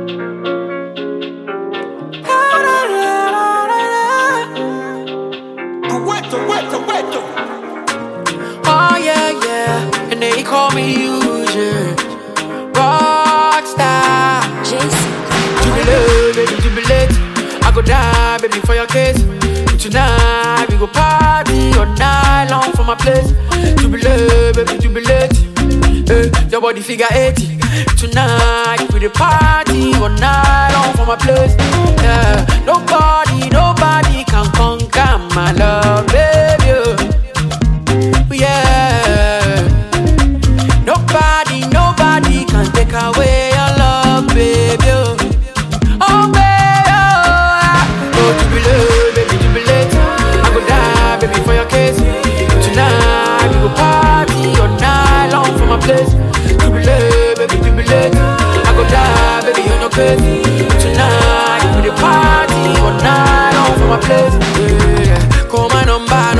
Oh yeah, yeah, and they call me Eugene, rockstar. Jubilate, baby, jubilate. I go die, baby, for your case. Tonight we go party all night long for my place. Jubilate, baby, jubilate. Your body figure 80. Tonight we the party all night long for my place. Yeah, nobody can conquer my love, baby. Yeah, nobody can take away your love, baby. Oh, baby, oh, jubilate, baby, jubilate. I go die, baby, for your case. Tonight we go party all night long for my place. Jubilate, baby, jubilate. I go die, baby, on your case. Tonight we the party all night long for my place. Yeah, call my number.